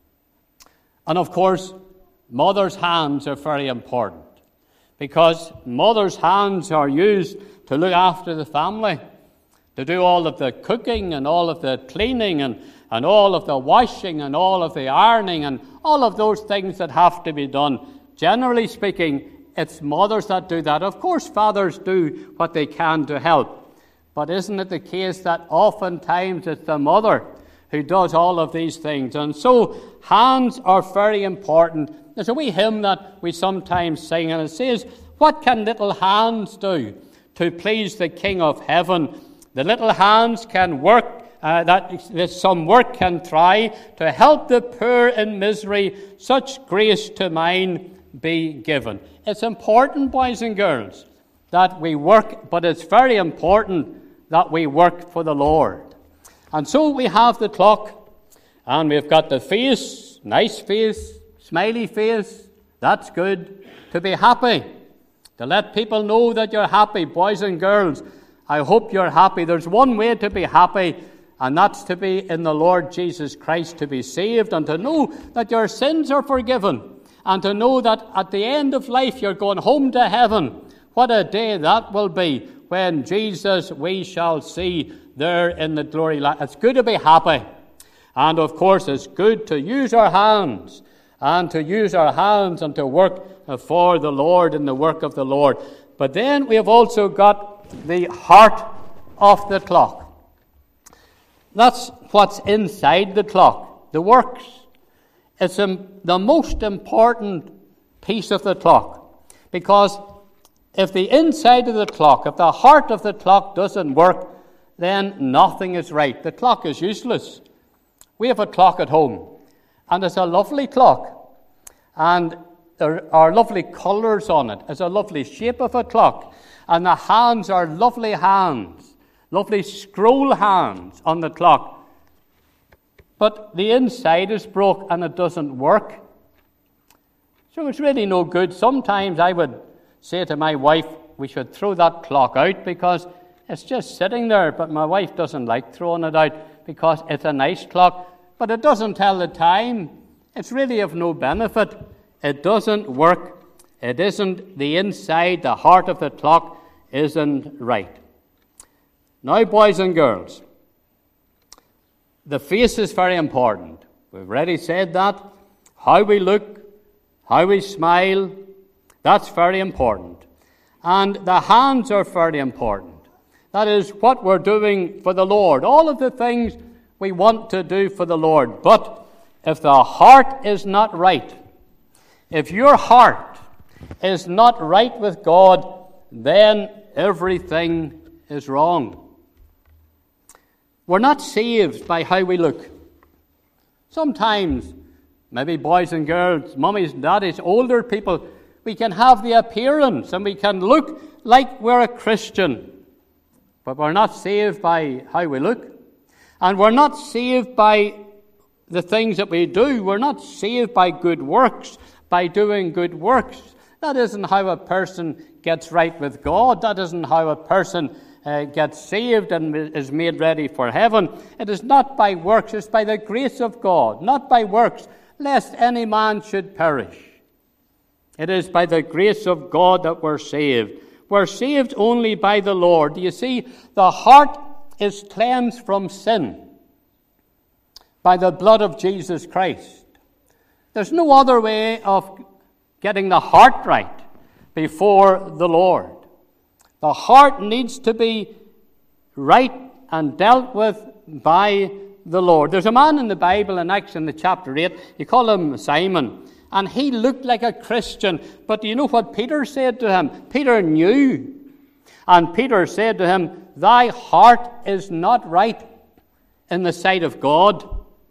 And of course, mother's hands are very important, because mother's hands are used to look after the family, to do all of the cooking and all of the cleaning and all of the washing and all of the ironing and all of those things that have to be done. Generally speaking, it's mothers that do that. Of course, fathers do what they can to help. But isn't it the case that oftentimes it's the mother who does all of these things? And so hands are very important. There's a wee hymn that we sometimes sing, and it says, "What can little hands do to please the King of heaven? The little hands can work, that some work can try, to help the poor in misery, such grace to mine be given." It's important, boys and girls, that we work, but it's very important that we work for the Lord. And so we have the clock, and we've got the face, nice face, smiley face. That's good. To be happy, to let people know that you're happy. Boys and girls, I hope you're happy. There's one way to be happy, and that's to be in the Lord Jesus Christ, to be saved, and to know that your sins are forgiven, and to know that at the end of life you're going home to heaven. What a day that will be, when Jesus we shall see there in the glory land. It's good to be happy. And of course, it's good to use our hands, and to work for the Lord in the work of the Lord. But then we have also got the heart of the clock. That's what's inside the clock, the works. It's the most important piece of the clock, because if the inside of the clock, if the heart of the clock doesn't work, then nothing is right. The clock is useless. We have a clock at home, and it's a lovely clock, and there are lovely colours on it. It's a lovely shape of a clock, and the hands are lovely hands, lovely scroll hands on the clock. But the inside is broke, and it doesn't work. So it's really no good. Sometimes I would say to my wife, we should throw that clock out, because it's just sitting there. But my wife doesn't like throwing it out, because it's a nice clock, but it doesn't tell the time. It's really of no benefit. It doesn't work. It isn't the inside, the heart of the clock isn't right. Now, boys and girls, the face is very important. We've already said that. How we look, how we smile, that's very important. And the hands are very important. That is what we're doing for the Lord. All of the things we want to do for the Lord. But if the heart is not right, if your heart is not right with God, then everything is wrong. We're not saved by how we look. Sometimes, maybe boys and girls, mummies and daddies, older people, we can have the appearance and we can look like we're a Christian, but we're not saved by how we look. And we're not saved by the things that we do. We're not saved by good works, by doing good works. That isn't how a person gets right with God. That isn't how a person gets saved and is made ready for heaven. It is not by works, it's by the grace of God, not by works, lest any man should perish. It is by the grace of God that we're saved. We're saved only by the Lord. You see, the heart is cleansed from sin by the blood of Jesus Christ. There's no other way of getting the heart right before the Lord. The heart needs to be right and dealt with by the Lord. There's a man in the Bible in Acts in the chapter 8, you call him Simon, and he looked like a Christian. But do you know what Peter said to him? Peter knew. And Peter said to him, thy heart is not right in the sight of God.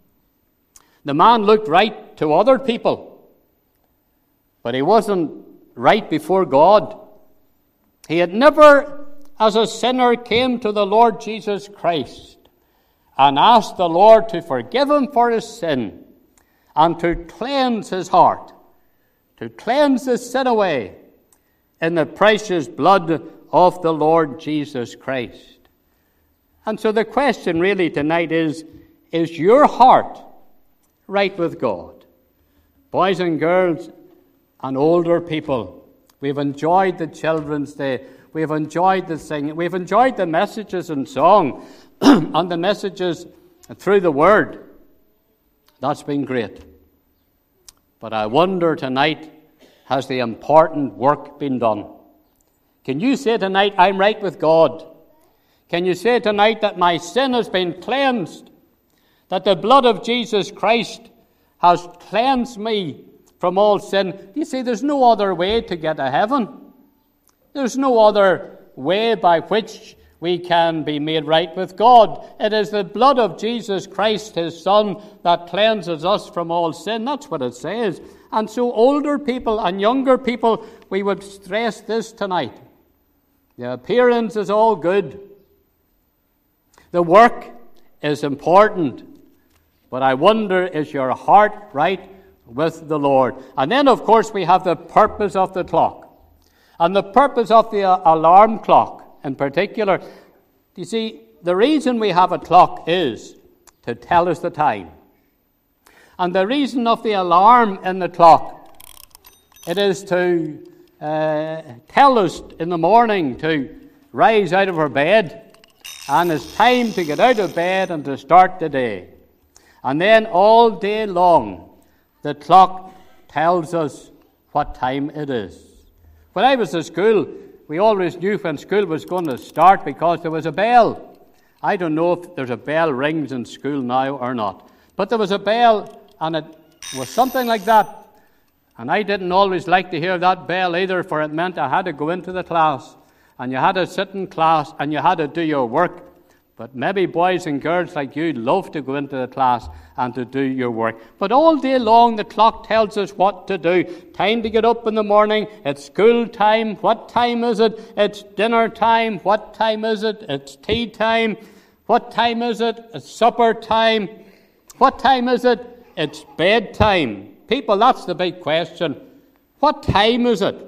The man looked right to other people, but he wasn't right before God. He had never, as a sinner, came to the Lord Jesus Christ and asked the Lord to forgive him for his sin and to cleanse his heart, to cleanse the sin away in the precious blood of the Lord Jesus Christ. And so the question really tonight is your heart right with God? Boys and girls and older people, we've enjoyed the Children's Day. We've enjoyed the singing. We've enjoyed the messages and song and the messages through the Word. That's been great. But I wonder tonight, has the important work been done? Can you say tonight, I'm right with God? Can you say tonight that my sin has been cleansed? That the blood of Jesus Christ has cleansed me from all sin? You see, there's no other way to get to heaven. There's no other way by which we can be made right with God. It is the blood of Jesus Christ, his Son, that cleanses us from all sin. That's what it says. And so older people and younger people, we would stress this tonight. The appearance is all good. The work is important. But I wonder, is your heart right with the Lord? And then, of course, we have the purpose of the clock. And the purpose of the alarm clock in particular. You see, the reason we have a clock is to tell us the time. And the reason of the alarm in the clock, it is to tell us in the morning to rise out of our bed, and it's time to get out of bed and to start the day. And then all day long, the clock tells us what time it is. When I was at school, we always knew when school was going to start because there was a bell. I don't know if there's a bell rings in school now or not. But there was a bell, and it was something like that. And I didn't always like to hear that bell either, for it meant I had to go into the class. And you had to sit in class, and you had to do your work. But maybe boys and girls like you love to go into the class and to do your work. But all day long, the clock tells us what to do. Time to get up in the morning. It's school time. What time is it? It's dinner time. What time is it? It's tea time. What time is it? It's supper time. What time is it? It's bedtime. People, that's the big question. What time is it?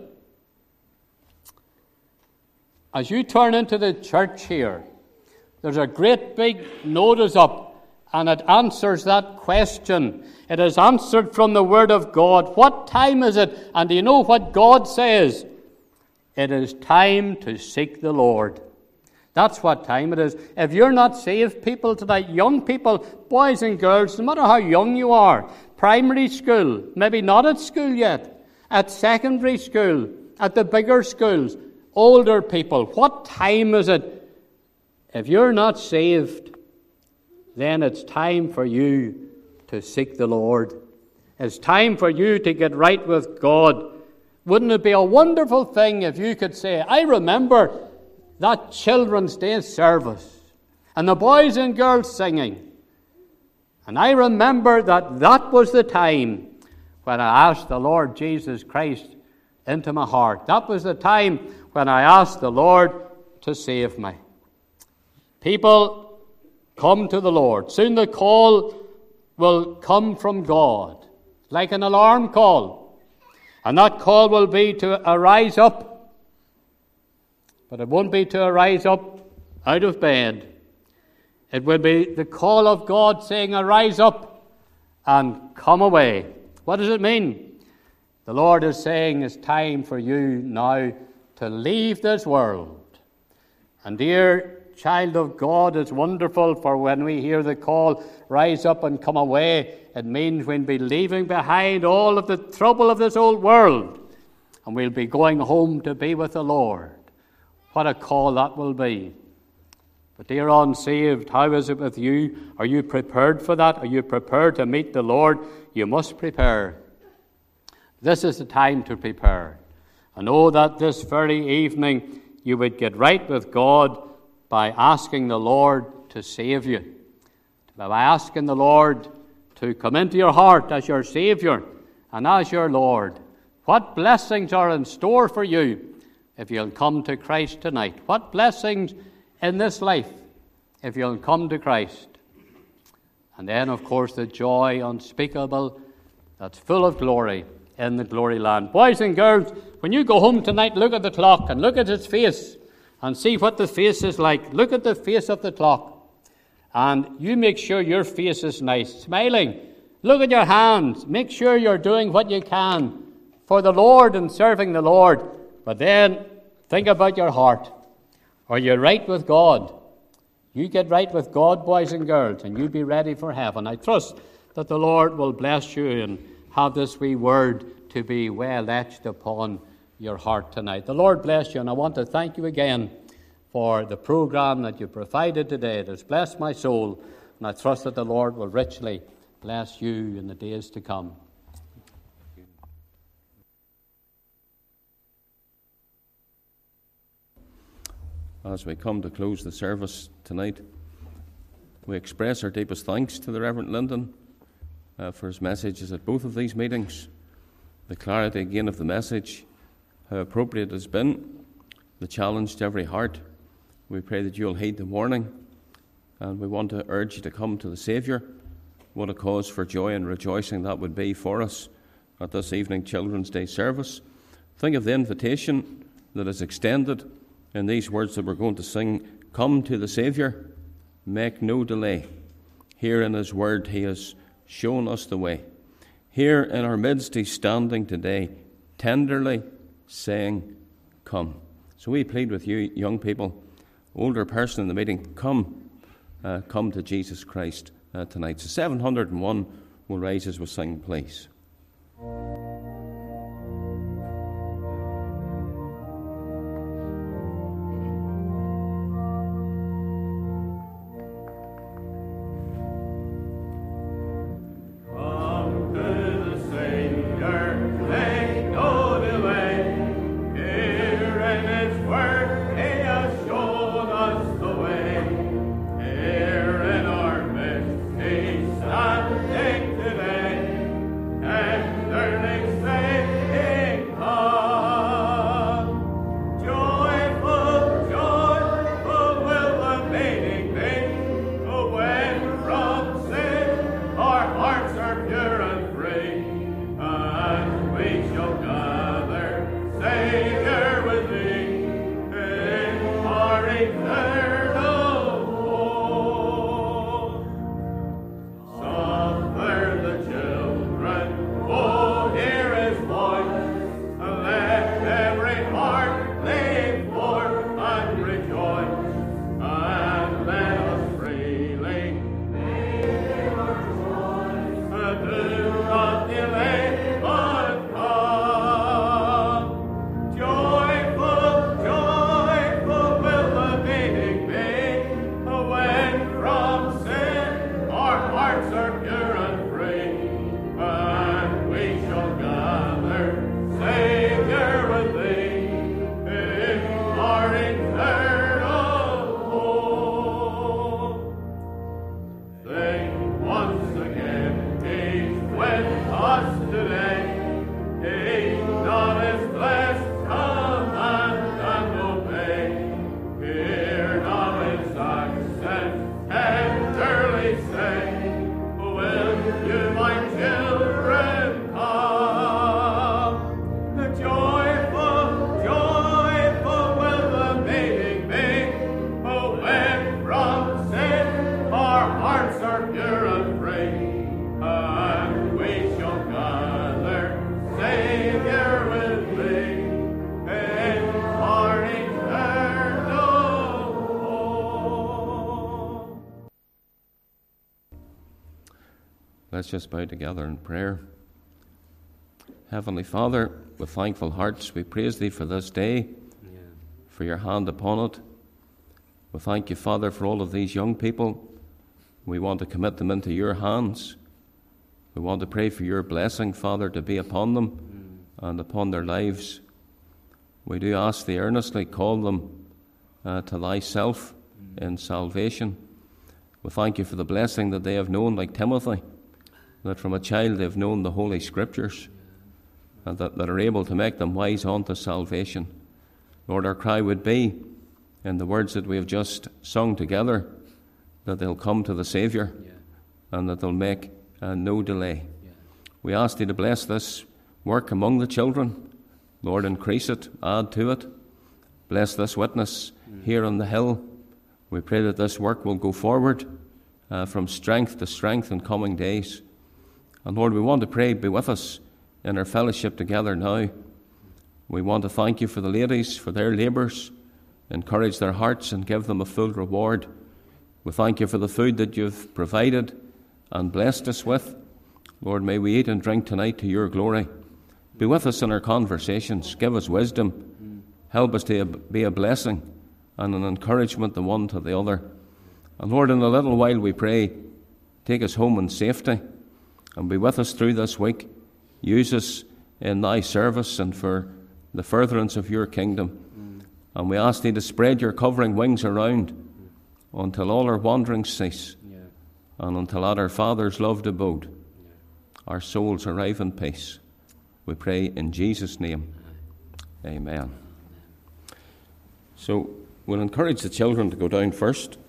As you turn into the church here, there's a great big notice up, and it answers that question. It is answered from the Word of God. What time is it? And do you know what God says? It is time to seek the Lord. That's what time it is. If you're not saved, people tonight, young people, boys and girls, no matter how young you are, primary school, maybe not at school yet, at secondary school, at the bigger schools, older people, what time is it? If you're not saved, then it's time for you to seek the Lord. It's time for you to get right with God. Wouldn't it be a wonderful thing if you could say, I remember that Children's Day service and the boys and girls singing. And I remember that was the time when I asked the Lord Jesus Christ into my heart. That was the time when I asked the Lord to save me. People, come to the Lord. Soon the call will come from God, like an alarm call. And that call will be to arise up. But it won't be to arise up out of bed. It will be the call of God saying, arise up and come away. What does it mean? The Lord is saying it's time for you now to leave this world. And dear child of God, it's wonderful, for when we hear the call, rise up and come away, it means we'll be leaving behind all of the trouble of this old world, and we'll be going home to be with the Lord. What a call that will be. But dear unsaved, how is it with you? Are you prepared for that? Are you prepared to meet the Lord? You must prepare. This is the time to prepare. I know that this very evening you would get right with God by asking the Lord to save you. By asking the Lord to come into your heart as your Saviour and as your Lord. What blessings are in store for you if you'll come to Christ tonight? What blessings in this life if you'll come to Christ? And then, of course, the joy unspeakable that's full of glory in the glory land. Boys and girls, when you go home tonight, look at the clock and look at its face and see what the face is like. Look at the face of the clock. And you make sure your face is nice, smiling. Look at your hands. Make sure you're doing what you can for the Lord and serving the Lord. But then think about your heart. Are you right with God? You get right with God, boys and girls, and you be ready for heaven. I trust that the Lord will bless you and have this wee word to be well etched upon your heart tonight. The Lord bless you, and I want to thank you again for the program that you provided today. It has blessed my soul, and I trust that the Lord will richly bless you in the days to come. As we come to close the service tonight, we express our deepest thanks to the Reverend Lyndon for his messages at both of these meetings. The clarity again of the message, how appropriate it has been, the challenge to every heart. We pray that you'll heed the warning, and we want to urge you to come to the Saviour. What a cause for joy and rejoicing that would be for us at this evening Children's Day service. Think of the invitation that is extended in these words that we're going to sing. Come to the Saviour, make no delay. Here in His Word He has shown us the way. Here in our midst He's standing today, tenderly saying, come. So we plead with you, young people, older person in the meeting, come to Jesus Christ tonight. So 701 will rise as we sing, please. Hearts are pure and free. Let's just bow together in prayer. Heavenly Father, with thankful hearts, we praise Thee for this day, for Your hand upon it. We thank You, Father, for all of these young people. We want to commit them into Your hands. We want to pray for Your blessing, Father, to be upon them and upon their lives. We do ask Thee earnestly, call them to Thyself in salvation. We thank You for the blessing that they have known, like Timothy, that from a child they've known the Holy Scriptures, and that are able to make them wise unto salvation. Lord, our cry would be, in the words that we have just sung together, that they'll come to the Saviour and that they'll make no delay. We ask Thee to bless this work among the children. Lord, increase it, add to it. Bless this witness here on the hill. We pray that this work will go forward from strength to strength in coming days. And Lord, we want to pray, be with us in our fellowship together now. We want to thank You for the ladies, for their labours. Encourage their hearts and give them a full reward. We thank You for the food that You've provided and blessed us with. Lord, may we eat and drink tonight to Your glory. Be with us in our conversations. Give us wisdom. Help us to be a blessing and an encouragement the one to the other. And Lord, in a little while we pray, take us home in safety and be with us through this week. Use us in Thy service and for the furtherance of Your kingdom. And we ask Thee to spread Your covering wings around until all our wanderings cease and until at our Father's loved abode our souls arrive in peace. We pray in Jesus' name. Amen. So we'll encourage the children to go down first.